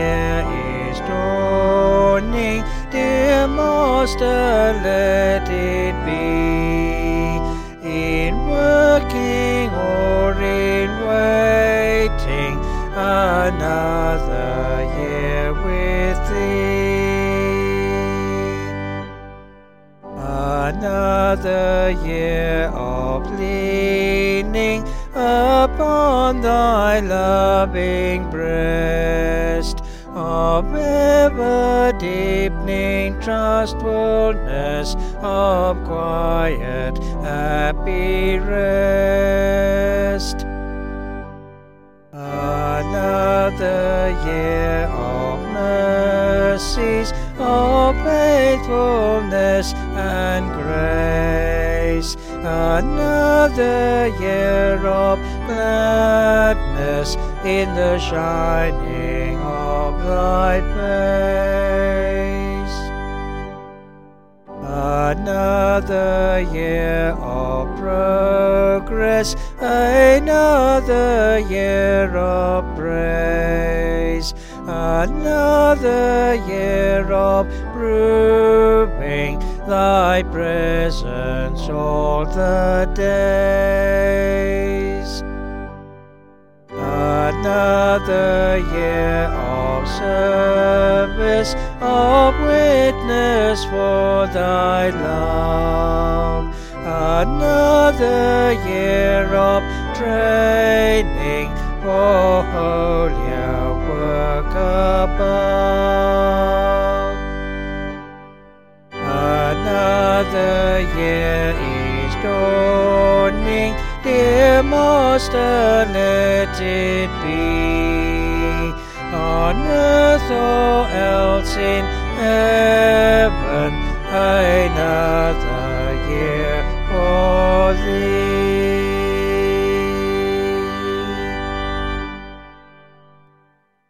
year is dawning, dear Master, let it be, in working or in waiting, another year with Thee. Another year of leaning upon Thy loving breast, of ever-deepening trustfulness, of quiet, happy rest. Another year of mercies, of faithfulness and grace, another year of gladness in the shining of Thy face. Another year of progress, another year of praise, another year of proving Thy presence all the days. Another year of service, of witness for Thy love, another year of training for holier work above. Another year is dawning, dear Master, let it be, on earth or else in heaven, another year